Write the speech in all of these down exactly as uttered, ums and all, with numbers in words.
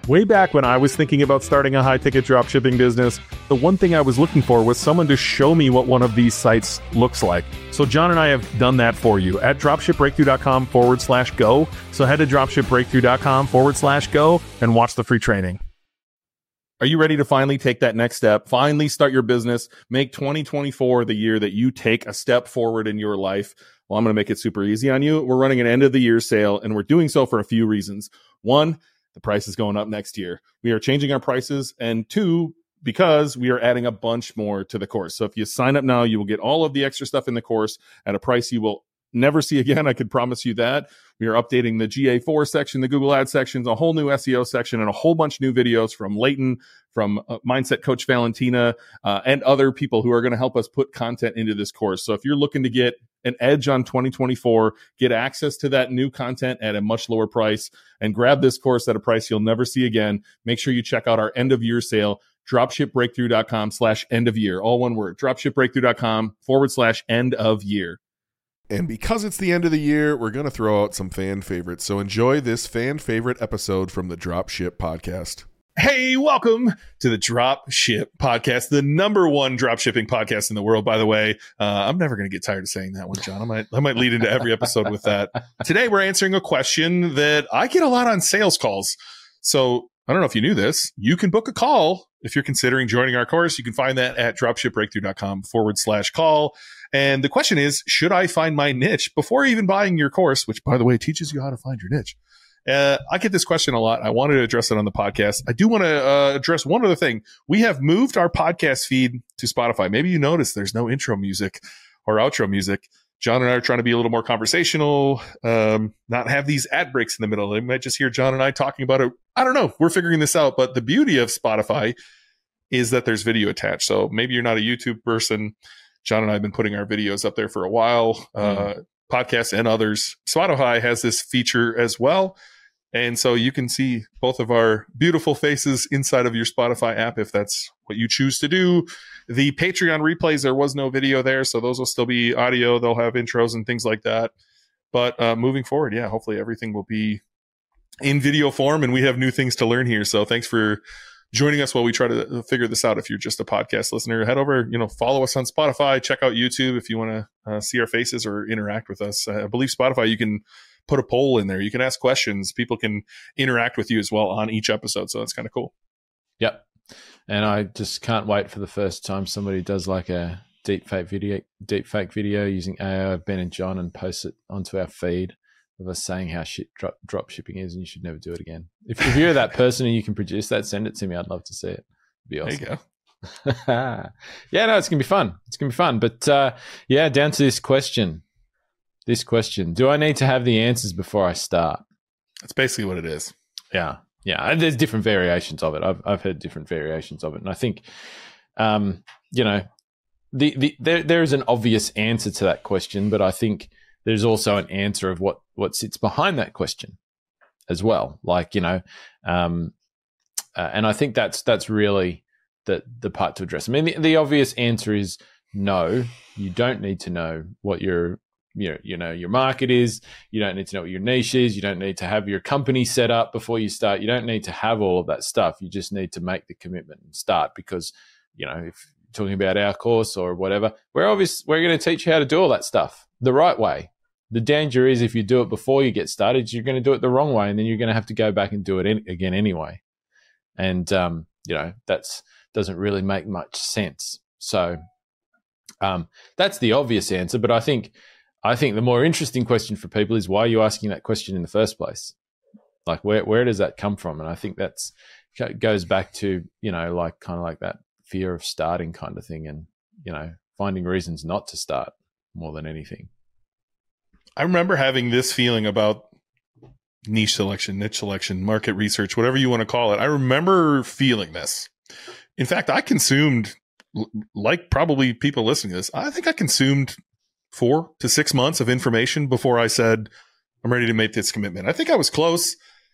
Way back when I was thinking about starting a high-ticket dropshipping business, the one thing I was looking for was someone to show me what one of these sites looks like. So John and I have done that for you at dropshipbreakthrough.com forward slash go. So head to dropshipbreakthrough.com forward slash go and watch the free training. Are you ready to finally take that next step? Finally start your business? Make twenty twenty-four the year that you take a step forward in your life? Well, I'm going to make it super easy on you. We're running an end of the year sale, and we're doing so for a few reasons. One, the price is going up next year. We are changing our prices. And two, because we are adding a bunch more to the course. So if you sign up now, you will get all of the extra stuff in the course at a price you will never see again. I could promise you that. We are updating the G A four section, the Google Ads sections, a whole new S E O section, and a whole bunch of new videos from Leighton, from uh, Mindset Coach Valentina, uh, and other people who are going to help us put content into this course. So if you're looking to get an edge on twenty twenty-four, get access to that new content at a much lower price, and grab this course at a price you'll never see again, make sure you check out our end of year sale, dropshipbreakthrough.com slash end of year, all one word, dropshipbreakthrough.com forward slash end of year. And because it's the end of the year, we're going to throw out some fan favorites. So enjoy this fan favorite episode from the Dropship Podcast. Hey, welcome to the Dropship Podcast, the number one dropshipping podcast in the world, by the way. Uh, I'm never going to get tired of saying that one, John. I might, I might lead into every episode with that. Today, we're answering a question that I get a lot on sales calls. So I don't know if you knew this. You can book a call if you're considering joining our course. You can find that at dropshipbreakthrough.com forward slash call. And the question is, should I find my niche before even buying your course, which, by the way, teaches you how to find your niche? Uh, I get this question a lot. I wanted to address it on the podcast. I do want to uh, address one other thing. We have moved our podcast feed to Spotify. Maybe you noticed there's no intro music or outro music. John and I are trying to be a little more conversational, um, not have these ad breaks in the middle. You might just hear John and I talking about it. I don't know. We're figuring this out. But the beauty of Spotify is that there's video attached. So maybe you're not a YouTube person. John and I have been putting our videos up there for a while, uh, mm. podcasts and others. Spotify has this feature as well. And so you can see both of our beautiful faces inside of your Spotify app if that's what you choose to do. The Patreon replays, there was no video there, so those will still be audio. They'll have intros and things like that. But uh, moving forward, yeah, hopefully everything will be in video form, and we have new things to learn here. So thanks for joining us while we try to figure this out. If you're just a podcast listener, head over, you know, follow us on Spotify, check out YouTube if you want to uh, see our faces or interact with us. I believe Spotify, you can put a poll in there. You can ask questions. People can interact with you as well on each episode. So that's kind of cool. Yep. And I just can't wait for the first time somebody does like a deep fake video, deep fake video using A I, Ben and John, and posts it onto our feed of us saying how shit drop, drop shipping is, and you should never do it again. If, if you're that person and you can produce that, send it to me. I'd love to see it. It'd be awesome. There you go. Yeah, no, it's going to be fun. It's going to be fun. But uh, yeah, down to this question. This question, do I need to have the answers before I start? That's basically what it is. Yeah. Yeah. And there's different variations of it. I've I've heard different variations of it. And I think, um, you know, the, the there there is an obvious answer to that question, but I think there's also an answer of what, what sits behind that question as well. Like, you know, um, uh, and I think that's that's really the the part to address. I mean, the, the obvious answer is no, you don't need to know what your You know, you know, your market is. You don't need to know what your niche is. You don't need to have your company set up before you start. You don't need to have all of that stuff. You just need to make the commitment and start, because, you know, if you're talking about our course or whatever, we're obviously, we're going to teach you how to do all that stuff the right way. The danger is if you do it before you get started, you're going to do it the wrong way, and then you're going to have to go back and do it in, again anyway. And, um, you know, that's doesn't really make much sense. So um, that's the obvious answer. But I think, I think the more interesting question for people is, why are you asking that question in the first place? Like, where where does that come from? And I think that's goes back to, you know, like kind of like that fear of starting kind of thing, and, you know, finding reasons not to start more than anything. I remember having this feeling about niche selection, niche selection, market research, whatever you want to call it. I remember feeling this. In fact, I consumed, like probably people listening to this, I think I consumed four to six months of information before I said, I'm ready to make this commitment. I think I was close,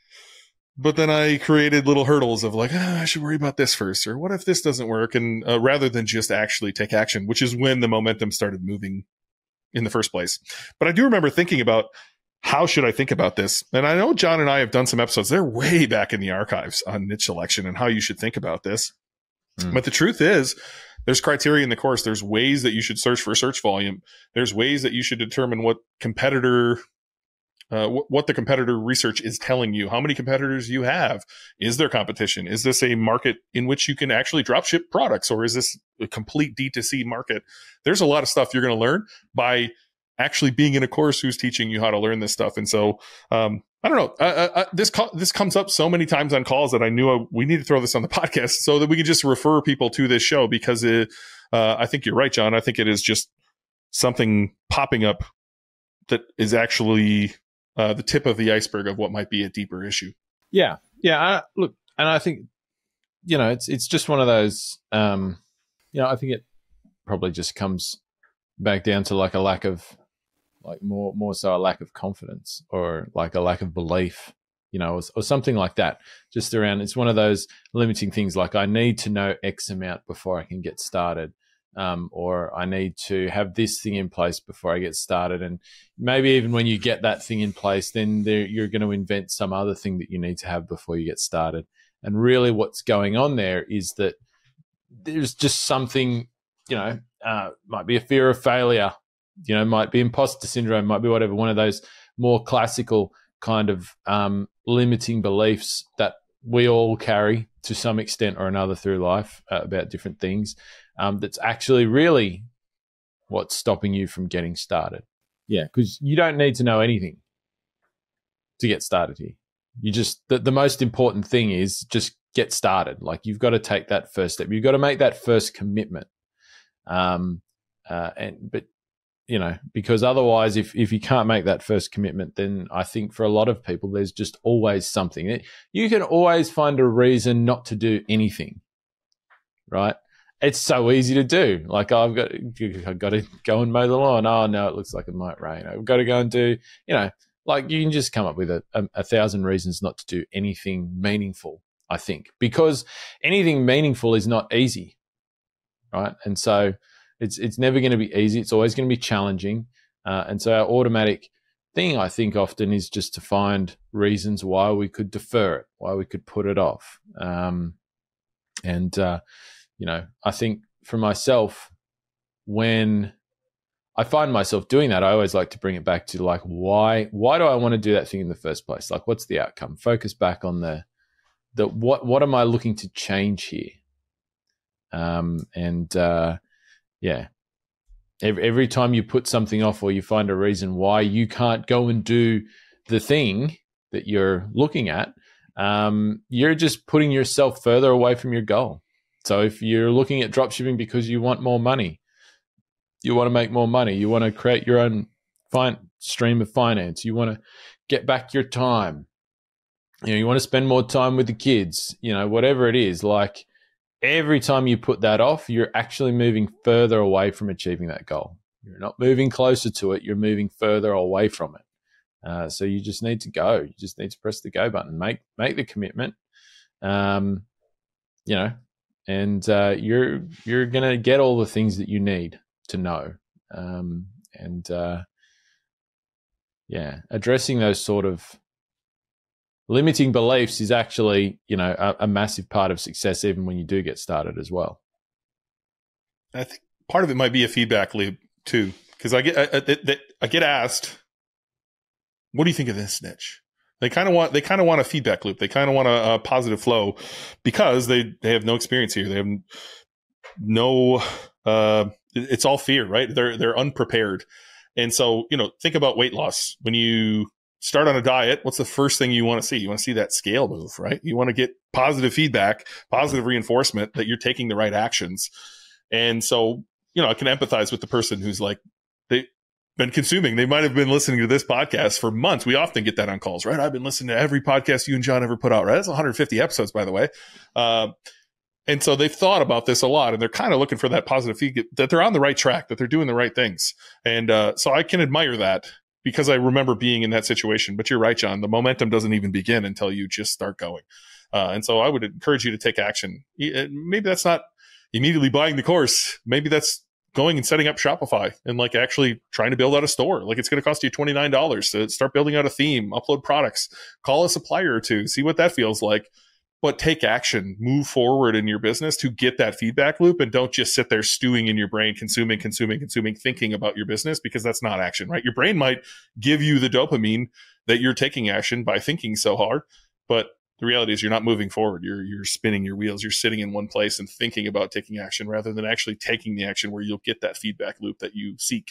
but then I created little hurdles of like, oh, I should worry about this first, or what if this doesn't work? And uh, rather than just actually take action, which is when the momentum started moving in the first place. But I do remember thinking about, how should I think about this? And I know John and I have done some episodes. They're way back in the archives on niche selection and how you should think about this. Mm. But the truth is, there's criteria in the course. There's ways that you should search for search volume. There's ways that you should determine what competitor, uh, w- what the competitor research is telling you. How many competitors you have? Is there competition? Is this a market in which you can actually drop ship products, or is this a complete D two C market? There's a lot of stuff you're going to learn by actually being in a course who's teaching you how to learn this stuff. And so, um, I don't know. Uh, uh, this call, this comes up so many times on calls that I knew I, we need to throw this on the podcast so that we can just refer people to this show, because it, uh, I think you're right, John. I think it is just something popping up that is actually uh, the tip of the iceberg of what might be a deeper issue. Yeah, yeah. I, look, and I think, you know, it's it's just one of those. Um, you know, I think it probably just comes back down to like a lack of. like more more so a lack of confidence, or like a lack of belief, you know, or, or something like that. Just around, it's one of those limiting things, like I need to know X amount before I can get started, um, or I need to have this thing in place before I get started. And maybe even when you get that thing in place, then there, you're going to invent some other thing that you need to have before you get started. And really what's going on there is that there's just something, you know, uh, might be a fear of failure, you know, might be imposter syndrome, might be whatever, one of those more classical kind of um, limiting beliefs that we all carry to some extent or another through life uh, about different things. Um, that's actually really what's stopping you from getting started. Yeah, because you don't need to know anything to get started here. You just, the, the most important thing is just get started. Like, you've got to take that first step. You've got to make that first commitment. Um, uh, and, but, you know, because otherwise, if, if you can't make that first commitment, then I think for a lot of people, there's just always something. You can always find a reason not to do anything, right? It's so easy to do. Like, oh, I've got, I've got to go and mow the lawn. Oh, no, it looks like it might rain. I've got to go and do, you know, like, you can just come up with a, a, a thousand reasons not to do anything meaningful, I think, because anything meaningful is not easy, right? And so it's it's never going to be easy. It's always going to be challenging. Uh, and so our automatic thing, I think, often is just to find reasons why we could defer it, why we could put it off. Um, and, uh, you know, I think for myself, when I find myself doing that, I always like to bring it back to, like, why why do I want to do that thing in the first place? Like, what's the outcome? Focus back on the, the what what am I looking to change here? Um, and, uh, yeah, every, every time you put something off, or you find a reason why you can't go and do the thing that you're looking at, um, you're just putting yourself further away from your goal. So if you're looking at dropshipping because you want more money, you want to make more money, you want to create your own fin- stream of finance, you want to get back your time, you know, you want to spend more time with the kids, you know, whatever it is, like, every time you put that off, you're actually moving further away from achieving that goal. You're not moving closer to it. You're moving further away from it. Uh, so you just need to go. You just need to press the go button, make make the commitment, um, you know, and uh, you're you're gonna get all the things that you need to know. Um, and uh, yeah, addressing those sort of limiting beliefs is actually, you know, a, a massive part of success, even when you do get started as well. I think part of it might be a feedback loop too, because I get I, I, I get asked, "What do you think of this niche?" They kind of want they kind of want a feedback loop. They kind of want a, a positive flow, because they they have no experience here. They have no. Uh, it's all fear, right? They're they're unprepared, and so, you know, think about weight loss. When you start on a diet, what's the first thing you want to see? You want to see that scale move, right? You want to get positive feedback, positive reinforcement that you're taking the right actions. And so, you know, I can empathize with the person who's like, they've been consuming, they might have been listening to this podcast for months. We often get that on calls, right? I've been listening to every podcast you and John ever put out, right? That's one hundred fifty episodes, by the way. Uh, and so they've thought about this a lot, and they're kind of looking for that positive feedback, that they're on the right track, that they're doing the right things. And uh, so I can admire that, because I remember being in that situation. But you're right, John. The momentum doesn't even begin until you just start going. Uh, and so I would encourage you to take action. Maybe that's not immediately buying the course. Maybe that's going and setting up Shopify and like actually trying to build out a store. Like it's going to cost you twenty-nine dollars to start building out a theme, upload products, call a supplier or two, see what that feels like. But take action, move forward in your business to get that feedback loop, and don't just sit there stewing in your brain, consuming, consuming, consuming, thinking about your business, because that's not action, right? Your brain might give you the dopamine that you're taking action by thinking so hard, but the reality is you're not moving forward. You're you're spinning your wheels. You're sitting in one place and thinking about taking action rather than actually taking the action where you'll get that feedback loop that you seek.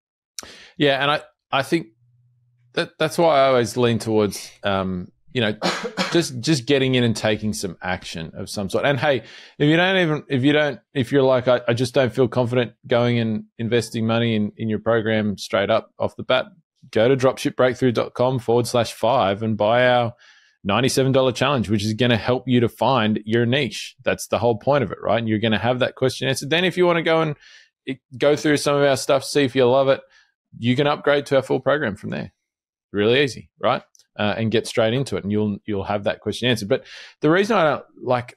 Yeah, and I, I think that that's why I always lean towards um, you know, just just getting in and taking some action of some sort. And hey, if you don't even if you don't if you're like I, I just don't feel confident going and investing money in, in your program straight up off the bat, go to dropshipbreakthrough.com forward slash five and buy our ninety-seven dollars challenge, which is going to help you to find your niche. That's the whole point of it, right? And you're going to have that question answered. Then if you want to go and go through some of our stuff, see if you love it, you can upgrade to our full program from there. Really easy, right? Uh, and get straight into it, and you'll you'll have that question answered. But the reason I don't like,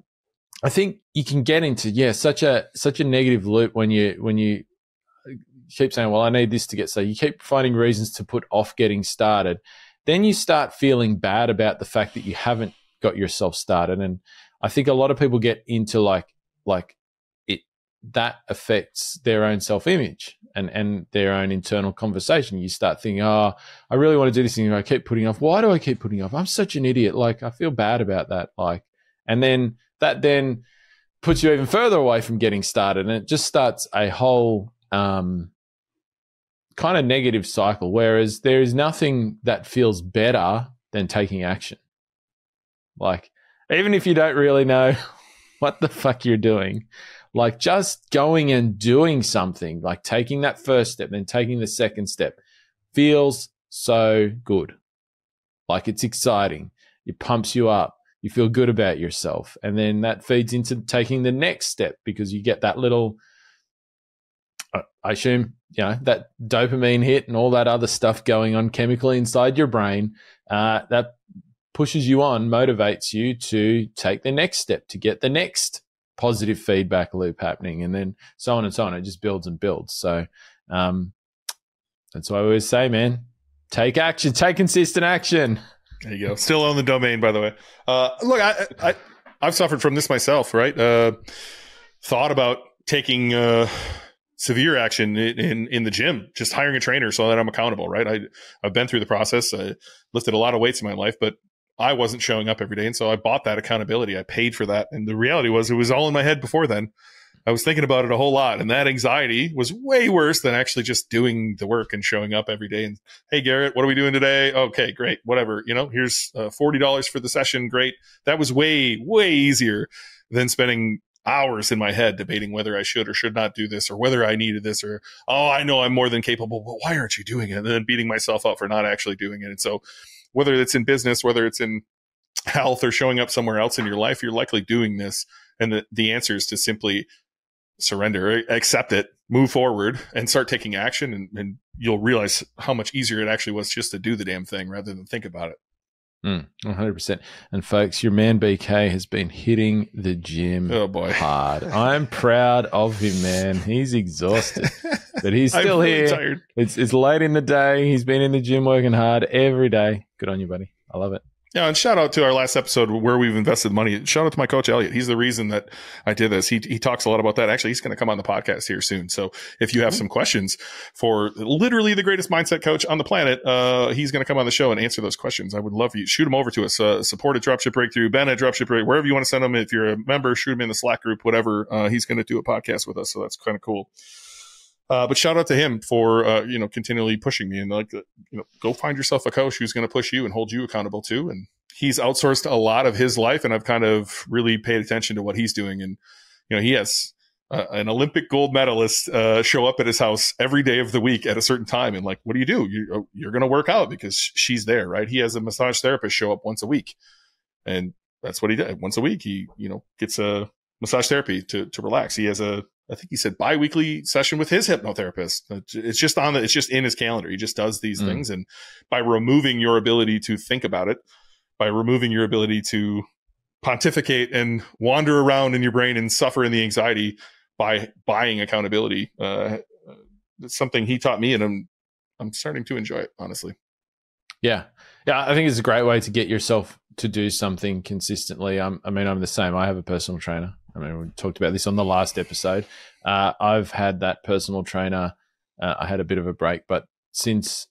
I think you can get into yeah such a such a negative loop when you when you keep saying, well, I need this to get started. You keep finding reasons to put off getting started. Then you start feeling bad about the fact that you haven't got yourself started. And I think a lot of people get into like like it that affects their own self-image and, and their own internal conversation. You start thinking, oh, I really want to do this thing. I keep putting off. Why do I keep putting off? I'm such an idiot. Like, I feel bad about that. Like, and then that then puts you even further away from getting started. And it just starts a whole um, kind of negative cycle, whereas there is nothing that feels better than taking action. Like, even if you don't really know what the fuck you're doing, like just going and doing something, like taking that first step, then taking the second step feels so good. Like it's exciting. It pumps you up. You feel good about yourself. And then that feeds into taking the next step because you get that little, I assume, you know, that dopamine hit and all that other stuff going on chemically inside your brain. Uh, that pushes you on, motivates you to take the next step, to get the next positive feedback loop happening, and then so on and so on. It just builds and builds. So um, that's why I always say, man, take action, take consistent action. There you go. Still own the domain, by the way. Uh, look, I, I, I've suffered from this myself, right? Uh, thought about taking uh, severe action in, in in the gym, just hiring a trainer so that I'm accountable, right? I, I've been through the process. I lifted a lot of weights in my life, but I wasn't showing up every day. And so I bought that accountability. I paid for that. And the reality was it was all in my head before then. I was thinking about it a whole lot. And that anxiety was way worse than actually just doing the work and showing up every day. And, hey, Garrett, what are we doing today? Okay, great. Whatever. You know, here's uh, forty dollars for the session. Great. That was way, way easier than spending hours in my head debating whether I should or should not do this, or whether I needed this, or, oh, I know I'm more than capable, but why aren't you doing it? And then beating myself up for not actually doing it. And so whether it's in business, whether it's in health, or showing up somewhere else in your life, you're likely doing this. And the, the answer is to simply surrender, accept it, move forward, and start taking action. And, and you'll realize how much easier it actually was just to do the damn thing rather than think about it. Mm, one hundred percent. And folks, your man B K has been hitting the gym oh boy. hard. I'm proud of him, man. He's exhausted, but he's still really here. Tired. It's it's late in the day. He's been in the gym working hard every day. Good on you, buddy. I love it. Yeah, and shout out to our last episode where we've invested money. Shout out to my coach, Elliot. He's the reason that I did this. He he talks a lot about that. Actually, he's going to come on the podcast here soon. So if you have some questions for literally the greatest mindset coach on the planet, uh, he's going to come on the show and answer those questions. I would love you. Shoot them over to us. Uh, support at Dropship Breakthrough, Ben at Dropship Breakthrough, wherever you want to send them. If you're a member, shoot them in the Slack group, whatever. Uh, he's going to do a podcast with us. So that's kind of cool. Uh, but shout out to him for, uh, you know, continually pushing me, and like, you know, go find yourself a coach who's going to push you and hold you accountable too. And he's outsourced a lot of his life, and I've kind of really paid attention to what he's doing. And, you know, he has uh, an Olympic gold medalist uh, show up at his house every day of the week at a certain time. And like, what do you do? You, you're going to work out because she's there, right? He has a massage therapist show up once a week, and that's what he did. Once a week, he, you know, gets a massage therapy to, to relax. He has a, I think he said bi-weekly session with his hypnotherapist. It's just on the, it's just in his calendar. He just does these mm. things. And by removing your ability to think about it, by removing your ability to pontificate and wander around in your brain and suffer in the anxiety, buy, buying accountability. Uh, it's something he taught me, and I'm I'm starting to enjoy it, honestly. Yeah. Yeah, I think it's a great way to get yourself to do something consistently. I'm, I mean, I'm the same. I have a personal trainer. I mean, we talked about this on the last episode. Uh, I've had that personal trainer. Uh, I had a bit of a break, but since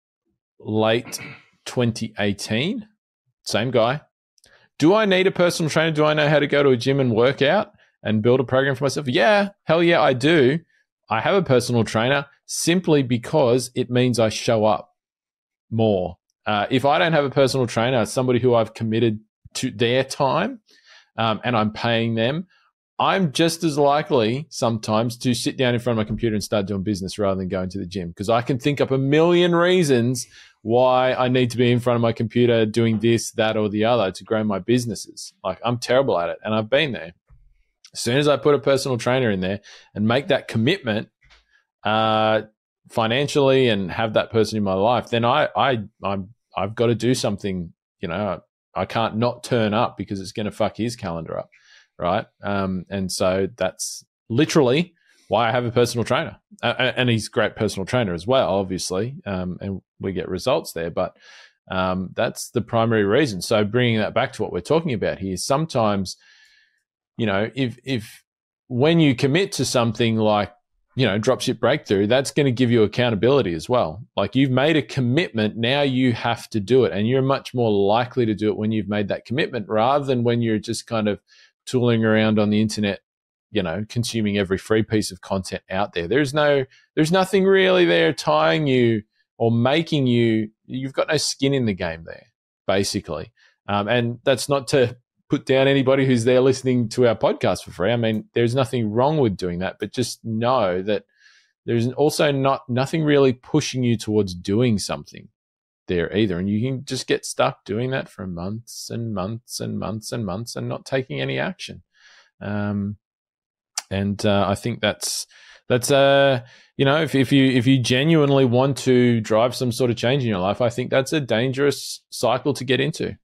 late twenty eighteen, same guy. Do I need a personal trainer? Do I know how to go to a gym and work out and build a program for myself? Yeah, hell yeah, I do. I have a personal trainer simply because it means I show up more. Uh, if I don't have a personal trainer, somebody who I've committed to their time um, and I'm paying them, I'm just as likely sometimes to sit down in front of my computer and start doing business rather than going to the gym, because I can think up a million reasons why I need to be in front of my computer doing this, that, or the other to grow my businesses. Like, I'm terrible at it, and I've been there. As soon as I put a personal trainer in there and make that commitment uh, financially and have that person in my life, then I, I, I'm, I've got to do something. You know, I can't not turn up because it's going to fuck his calendar up, right? Um, and so that's literally why I have a personal trainer, uh, and he's a great personal trainer as well, obviously, um, and we get results there. But um, that's the primary reason. So bringing that back to what we're talking about here, sometimes, you know, if if when you commit to something like, you know, Dropship Breakthrough, that's going to give you accountability as well. Like, you've made a commitment, now you have to do it, and you're much more likely to do it when you've made that commitment rather than when you're just kind of tooling around on the internet, you know, consuming every free piece of content out there. There's no, there's nothing really there tying you or making you, you've got no skin in the game there, basically. Um, and that's not to put down anybody who's there listening to our podcast for free. I mean, there's nothing wrong with doing that, but just know that there's also not nothing really pushing you towards doing something there either. And you can just get stuck doing that for months and months and months and months and not taking any action. Um, and uh, I think that's that's uh you know, if if you if you genuinely want to drive some sort of change in your life, I think that's a dangerous cycle to get into.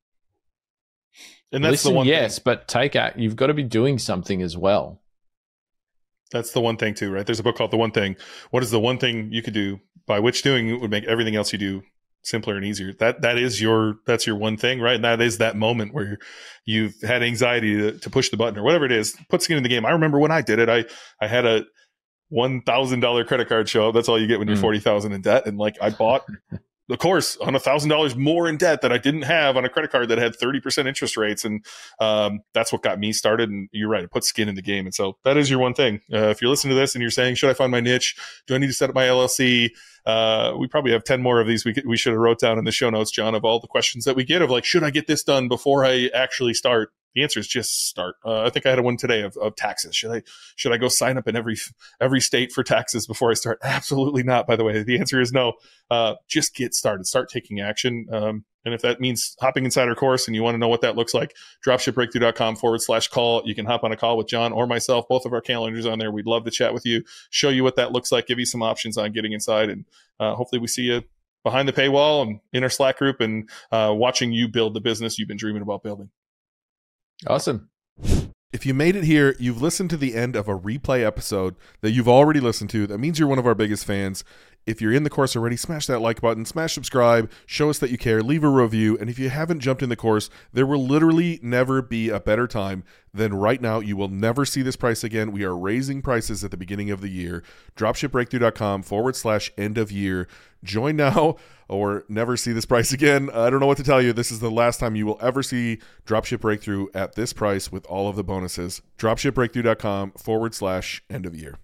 And that's Listen, the one yes, thing. but take act. You've got to be doing something as well. That's the one thing too, right? There's a book called The One Thing. What is the one thing you could do by which doing it would make everything else you do simpler and easier? That that is your that's your one thing, right? And that is that moment where you've had anxiety to, to push the button or whatever it is. Put skin in the game. I remember when I did it, I I had a one thousand dollar credit card show up. That's all you get when you're mm. forty thousand in debt, and like I bought the course on a thousand dollars more in debt that I didn't have on a credit card that had thirty percent interest rates. And um, that's what got me started. And you're right. It puts skin in the game. And so that is your one thing. Uh, if you're listening to this and you're saying, should I find my niche? Do I need to set up my L L C? Uh, we probably have ten more of these we could, we should have wrote down in the show notes, John, of all the questions that we get of like, should I get this done before I actually start? The answer is just start. Uh, I think I had one today of, of taxes. Should I should I go sign up in every every state for taxes before I start? Absolutely not, by the way. The answer is no. Uh, just get started. Start taking action. Um, and if that means hopping inside our course and you want to know what that looks like, dropshipbreakthrough.com forward slash call. You can hop on a call with John or myself. Both of our calendars on there. We'd love to chat with you, show you what that looks like, give you some options on getting inside. And uh, hopefully we see you behind the paywall and in our Slack group and uh, watching you build the business you've been dreaming about building. Awesome. If you made it here, you've listened to the end of a replay episode that you've already listened to. That means you're one of our biggest fans. If you're in the course already, smash that like button, smash subscribe, show us that you care, leave a review. And if you haven't jumped in the course, there will literally never be a better time than right now. You will never see this price again. We are raising prices at the beginning of the year. Dropshipbreakthrough.com forward slash end of year. Join now or never see this price again. I don't know what to tell you. This is the last time you will ever see Dropship Breakthrough at this price with all of the bonuses. Dropshipbreakthrough.com forward slash end of year.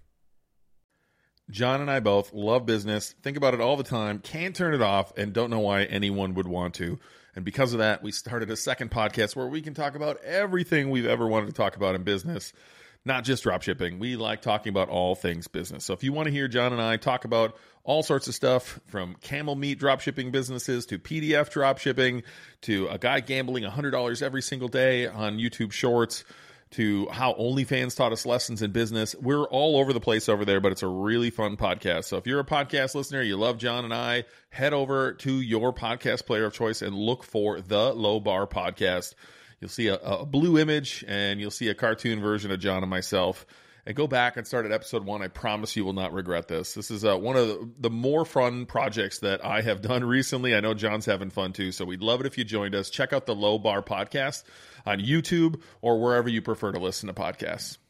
John and I both love business, think about it all the time, can't turn it off, and don't know why anyone would want to. And because of that, we started a second podcast where we can talk about everything we've ever wanted to talk about in business, not just dropshipping. We like talking about all things business. So if you want to hear John and I talk about all sorts of stuff, from camel meat dropshipping businesses to P D F dropshipping to a guy gambling one hundred dollars every single day on YouTube Shorts, to how OnlyFans taught us lessons in business. We're all over the place over there, but it's a really fun podcast. So if you're a podcast listener, you love John and I, head over to your podcast player of choice and look for the Low Bar Podcast. You'll see a, a blue image and you'll see a cartoon version of John and myself. and go back and start at episode one. I promise you will not regret this. This is uh, one of the, the more fun projects that I have done recently. I know John's having fun too, so we'd love it if you joined us. Check out the Low Bar Podcast on YouTube or wherever you prefer to listen to podcasts.